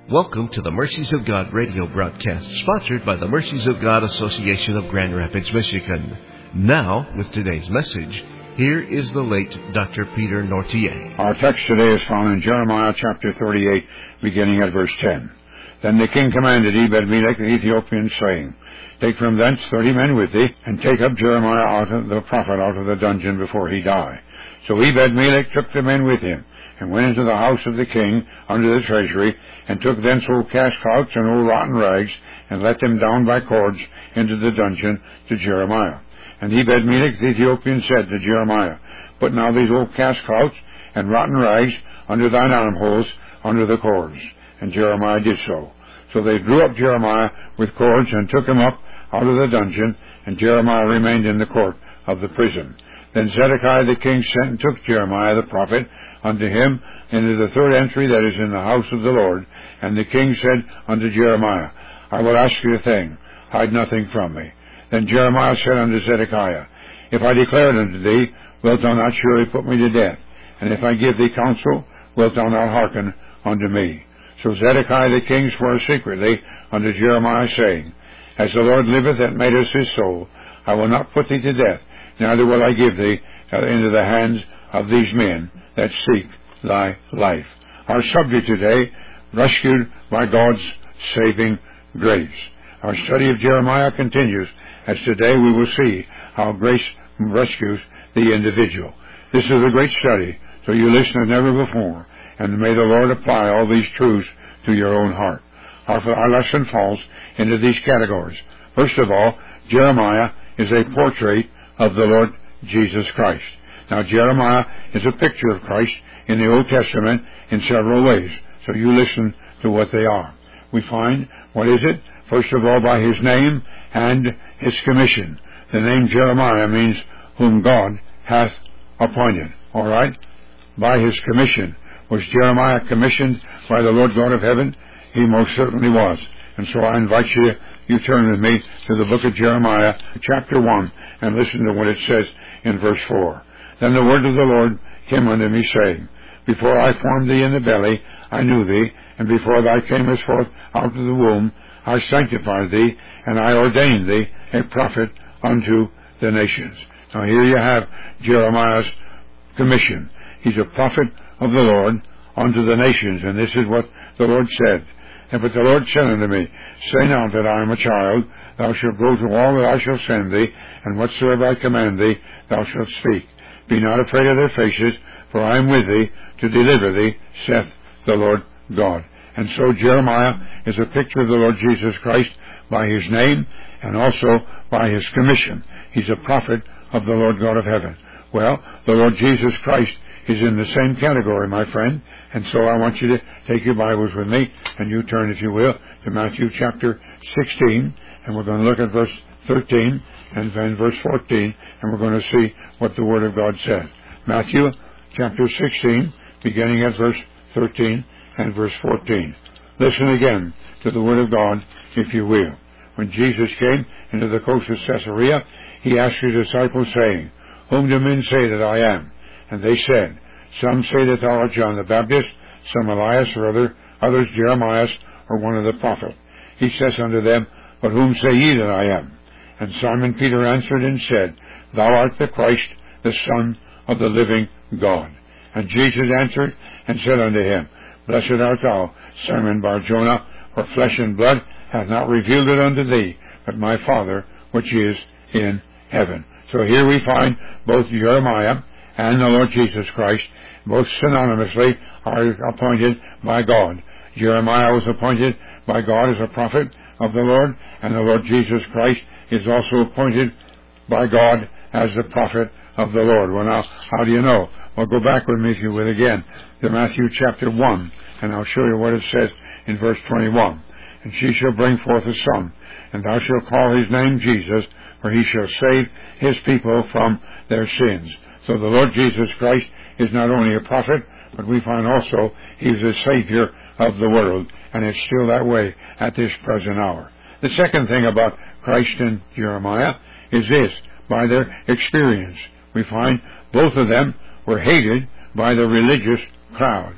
Welcome to the Mercies of God radio broadcast, sponsored by the Mercies of God Association of Grand Rapids, Michigan. Now, with today's message, here is the late Dr. Peter Nortier. Our text today is found in Jeremiah chapter 38, beginning at verse 10. Then the king commanded Ebed-Melech the Ethiopian, saying, Take from thence 30 men with thee, and take up Jeremiah the prophet out of the dungeon before he die. So Ebed-Melech took the men with him, and went into the house of the king under the treasury, and took thence old cast-clouts and old rotten rags, and let them down by cords into the dungeon to Jeremiah. And Ebed-Melech the Ethiopian said to Jeremiah, Put now these old cast-clouts and rotten rags under thine armholes, under the cords. And Jeremiah did so. So they drew up Jeremiah with cords, and took him up out of the dungeon, and Jeremiah remained in the court of the prison. Then Zedekiah the king sent and took Jeremiah the prophet unto him into the third entry that is in the house of the Lord. And the king said unto Jeremiah, I will ask you a thing, hide nothing from me. Then Jeremiah said unto Zedekiah, If I declare it unto thee, wilt thou not surely put me to death? And if I give thee counsel, wilt thou not hearken unto me? So Zedekiah the king swore secretly unto Jeremiah, saying, As the Lord liveth that made us his soul, I will not put thee to death, neither will I give thee into the hands of these men that seek thy life. Our subject today, rescued by God's saving grace. Our study of Jeremiah continues, as today we will see how grace rescues the individual. This is a great study, so you listen as never before, and may the Lord apply all these truths to your own heart. Our lesson falls into these categories. First of all, Jeremiah is a portrait of the Lord Jesus Christ. Now, Jeremiah is a picture of Christ in the Old Testament in several ways, so you listen to what they are. We find, what is it? First of all, by his name and his commission. The name Jeremiah means whom God hath appointed. All right? By his commission. Was Jeremiah commissioned by the Lord God of heaven? He most certainly was. And so I invite you turn with me to the book of Jeremiah, chapter 1, and listen to what it says in verse 4. Then the word of the Lord came unto me, saying, Before I formed thee in the belly, I knew thee, and before thou camest forth out of the womb, I sanctified thee, and I ordained thee a prophet unto the nations. Now here you have Jeremiah's commission. He's a prophet of the Lord unto the nations, and this is what the Lord said. But the Lord said unto me, Say not that I am a child, thou shalt go to all that I shall send thee, and whatsoever I command thee, thou shalt speak. Be not afraid of their faces, for I am with thee to deliver thee, saith the Lord God. And so Jeremiah is a picture of the Lord Jesus Christ by his name and also by his commission. He's a prophet of the Lord God of heaven. Well, the Lord Jesus Christ is in the same category, my friend, and so I want you to take your Bibles with me, and you turn, if you will, to Matthew chapter 16, and we're going to look at verse 13 and then verse 14, and we're going to see what the Word of God says. Matthew chapter 16, beginning at verse 13 and verse 14. Listen again to the Word of God, if you will. When Jesus came into the coast of Caesarea, he asked his disciples, saying, Whom do men say that I am? And they said, Some say that thou art John the Baptist, some Elias, or others Jeremiah, or one of the prophets. He says unto them, But whom say ye that I am? And Simon Peter answered and said, Thou art the Christ, the Son of the living God. And Jesus answered and said unto him, Blessed art thou, Simon Bar-Jonah, for flesh and blood hath not revealed it unto thee, but my Father which is in heaven. So here we find both Jeremiah and the Lord Jesus Christ, both synonymously, are appointed by God. Jeremiah was appointed by God as a prophet of the Lord, and the Lord Jesus Christ is also appointed by God as the prophet of the Lord. Well, now, how do you know? Well, go back with me, if you will, again to Matthew chapter 1, and I'll show you what it says in verse 21. And she shall bring forth a son, and thou shalt call his name Jesus, for he shall save his people from their sins. So the Lord Jesus Christ is not only a prophet, but we find also he's the Savior of the world, and it's still that way at this present hour. The second thing about Christ and Jeremiah is this: by their experience. We find both of them were hated by the religious crowd.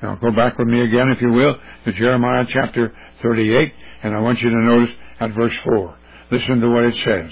Now go back with me again, if you will, to Jeremiah chapter 38, and I want you to notice at verse 4. Listen to what it says.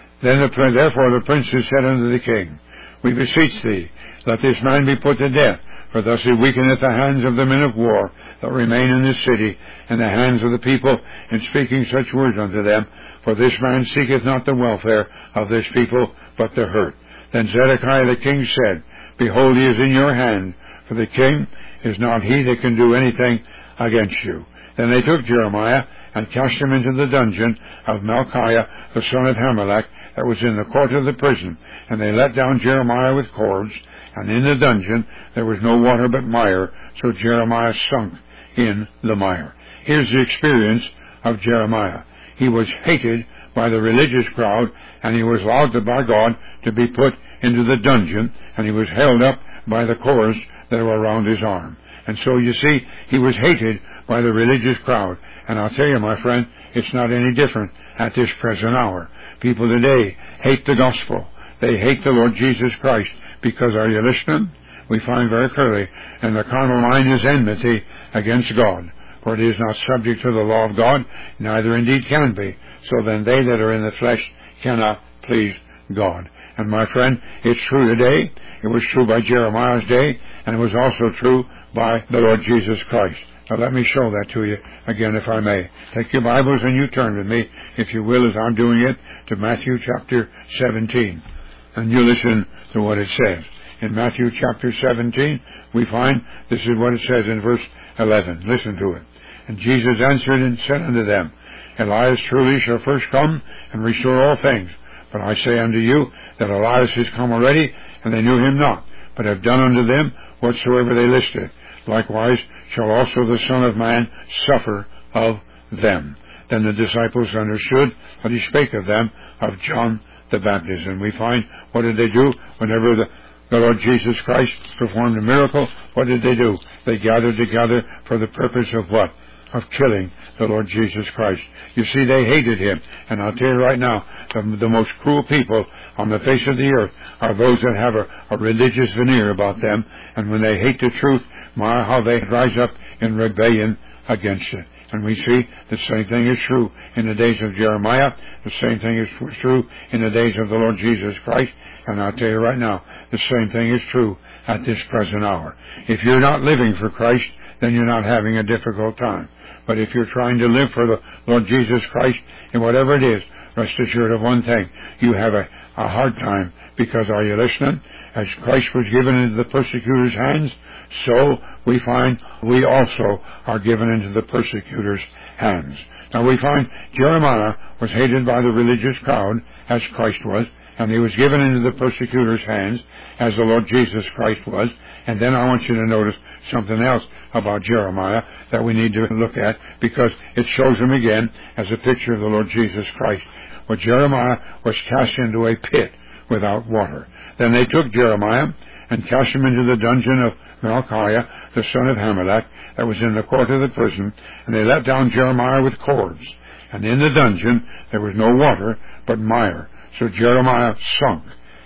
Therefore the princes said unto the king, We beseech thee, let this man be put to death, for thus he weakeneth the hands of the men of war that remain in this city, and the hands of the people in speaking such words unto them. For this man seeketh not the welfare of this people, but the hurt. Then Zedekiah the king said, Behold, he is in your hand, for the king is not he that can do anything against you. Then they took Jeremiah and cast him into the dungeon of Malchiah the son of Hamelech, that was in the court of the prison. And they let down Jeremiah with cords, and in the dungeon there was no water but mire, so Jeremiah sunk in the mire. Here's the experience of Jeremiah. He was hated by the religious crowd, and he was allowed by God to be put into the dungeon, and he was held up by the cords that were around his arm. And so you see, he was hated by the religious crowd. And I'll tell you, my friend, it's not any different at this present hour. People today hate the gospel. They hate the Lord Jesus Christ because, are you listening? We find very clearly, and the carnal mind is enmity against God, for it is not subject to the law of God, neither indeed can be. So then they that are in the flesh cannot please God. And my friend, it's true today. It was true by Jeremiah's day, and it was also true by the Lord Jesus Christ. Now let me show that to you again, if I may. Take your Bibles and you turn with me, if you will, as I'm doing it, to Matthew chapter 17. And you listen to what it says. In Matthew chapter 17, we find this is what it says in verse 11. Listen to it. And Jesus answered and said unto them, Elias truly shall first come and restore all things. But I say unto you that Elias is come already, and they knew him not, but have done unto them whatsoever they listed. Likewise shall also the Son of Man suffer of them. Then the disciples understood what he spake of them, of John the Baptist. And we find, what did they do whenever the Lord Jesus Christ performed a miracle? What did they do? They gathered together for the purpose of what? Of killing the Lord Jesus Christ. You see, they hated him. And I'll tell you right now, the most cruel people on the face of the earth are those that have a religious veneer about them. And when they hate the truth, my, how they rise up in rebellion against it. And we see the same thing is true in the days of Jeremiah. The same thing is true in the days of the Lord Jesus Christ. And I'll tell you right now, the same thing is true at this present hour. If you're not living for Christ, then you're not having a difficult time. But if you're trying to live for the Lord Jesus Christ, in whatever it is, rest assured of one thing. You have a hard time, because, are you listening? As Christ was given into the persecutor's hands, so we find we also are given into the persecutor's hands. Now we find Jeremiah was hated by the religious crowd, as Christ was, and he was given into the persecutor's hands, as the Lord Jesus Christ was. And then I want you to notice something else about Jeremiah that we need to look at, because it shows him again as a picture of the Lord Jesus Christ. Well, Jeremiah was cast into a pit without water. Then they took Jeremiah and cast him into the dungeon of Malchiah, the son of Hamelech, that was in the court of the prison, and they let down Jeremiah with cords. And in the dungeon there was no water, but mire. So Jeremiah sunk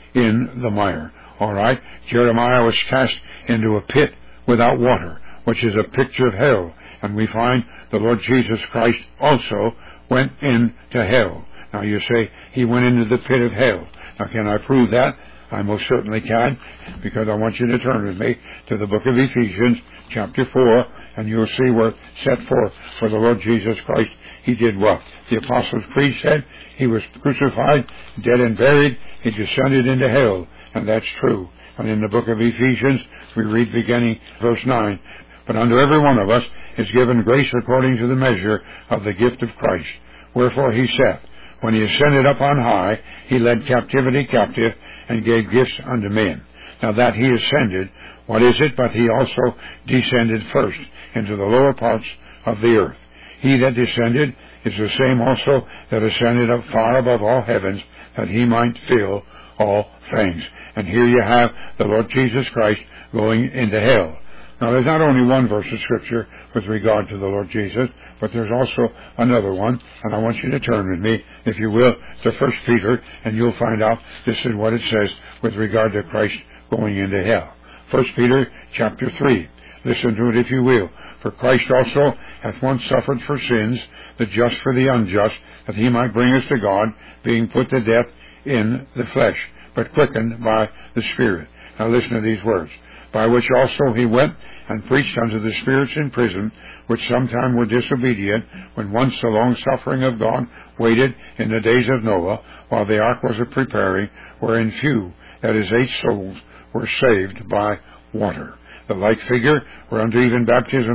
in the mire. All right? Jeremiah was cast into a pit without water, which is a picture of hell. And we find the Lord Jesus Christ also went into hell. Now you say, he went into the pit of hell. Now can I prove that? I most certainly can, because I want you to turn with me to the book of Ephesians, chapter 4, and you'll see where it's set forth for the Lord Jesus Christ. He did what? The Apostles' Creed said he was crucified, dead and buried, he descended into hell, and that's true. And in the book of Ephesians, we read beginning verse 9, But unto every one of us is given grace according to the measure of the gift of Christ. Wherefore he saith, When he ascended up on high, he led captivity captive, and gave gifts unto men. Now that he ascended, what is it but he also descended first into the lower parts of the earth? He that descended is the same also that ascended up far above all heavens, that he might fill all things. And here you have the Lord Jesus Christ going into hell. Now there's not only one verse of Scripture with regard to the Lord Jesus, but there's also another one, and I want you to turn with me, if you will, to 1 Peter, and you'll find out this is what it says with regard to Christ going into hell. 1 Peter chapter 3. Listen to it if you will. For Christ also hath once suffered for sins, the just for the unjust, that he might bring us to God, being put to death in the flesh, but quickened by the Spirit. Now listen to these words. By which also he went and preached unto the spirits in prison, which sometime were disobedient, when once the long suffering of God waited in the days of Noah, while the ark was a preparing, wherein few, that is 8 souls, were saved by water. The like figure, whereunto even baptism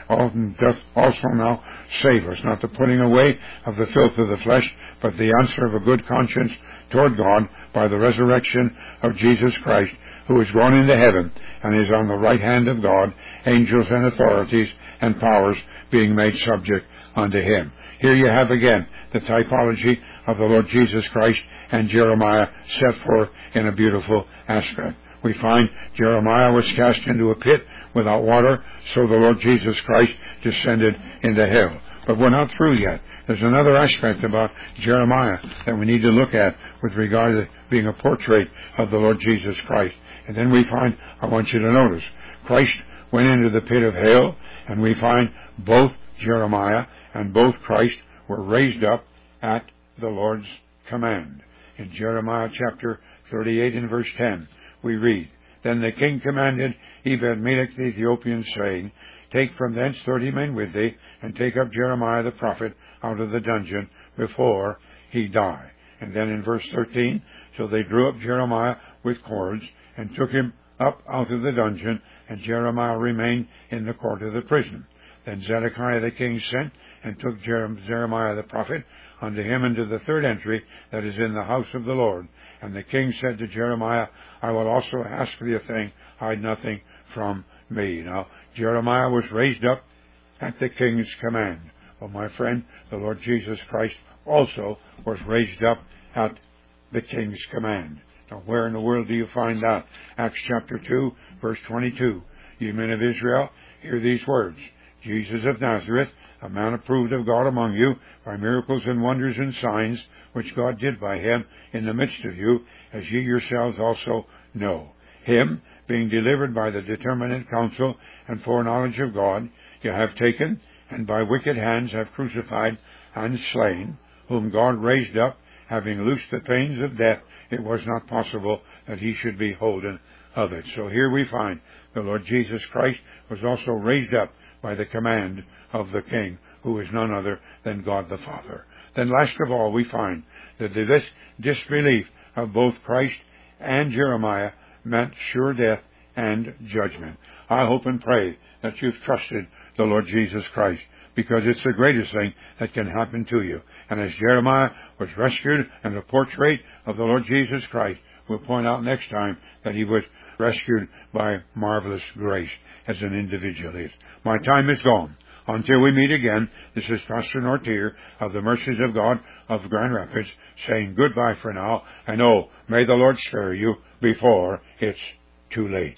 doth also now save us, not the putting away of the filth of the flesh, but the answer of a good conscience toward God by the resurrection of Jesus Christ, who is gone into heaven and is on the right hand of God, angels and authorities and powers being made subject unto him. Here you have again the typology of the Lord Jesus Christ, and Jeremiah set forth in a beautiful aspect. We find Jeremiah was cast into a pit without water, so the Lord Jesus Christ descended into hell. But we're not through yet. There's another aspect about Jeremiah that we need to look at with regard to being a portrait of the Lord Jesus Christ. And then we find, I want you to notice, Christ went into the pit of hell, and we find both Jeremiah and both Christ were raised up at the Lord's command. In Jeremiah chapter 38 and verse 10, we read, Then the king commanded Ebed-Melech the Ethiopian, saying, Take from thence 30 men with thee, and take up Jeremiah the prophet out of the dungeon before he die. And then in verse 13, So they drew up Jeremiah with cords, and took him up out of the dungeon, and Jeremiah remained in the court of the prison. Then Zedekiah the king sent, and took Jeremiah the prophet unto him into the third entry that is in the house of the Lord. And the king said to Jeremiah, I will also ask thee a thing, hide nothing from me. Now, Jeremiah was raised up at the king's command. Well, my friend, the Lord Jesus Christ also was raised up at the king's command. Now, where in the world do you find that? Acts chapter 2, verse 22. Ye men of Israel, hear these words. Jesus of Nazareth, a man approved of God among you by miracles and wonders and signs, which God did by him in the midst of you, as ye yourselves also know. Him, being delivered by the determinate counsel and foreknowledge of God, you have taken, and by wicked hands have crucified and slain, whom God raised up, having loosed the pains of death, it was not possible that he should be holden of it. So here we find the Lord Jesus Christ was also raised up by the command of the King, who is none other than God the Father. Then last of all, we find that this disbelief of both Christ and Jeremiah meant sure death and judgment. I hope and pray that you've trusted the Lord Jesus Christ, because it's the greatest thing that can happen to you. And as Jeremiah was rescued and the portrait of the Lord Jesus Christ, we'll point out next time that he was rescued by marvelous grace as an individual is. My time is gone. Until we meet again, this is Pastor Nortier of the Mercies of God of Grand Rapids saying goodbye for now, and may the Lord spare you before it's too late.